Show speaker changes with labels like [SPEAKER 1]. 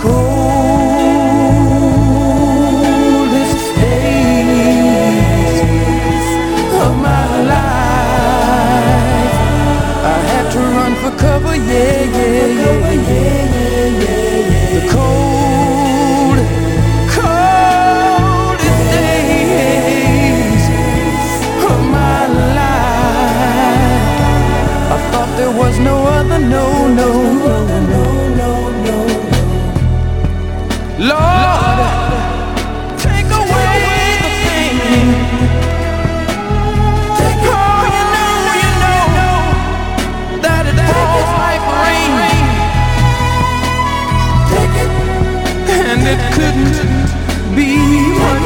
[SPEAKER 1] coldest days of my life. I had to run for cover, yeah. The coldest days of my life. I thought there was no other, no. Lord, take away the pain. Oh, you know that it falls like rain, and it couldn't be one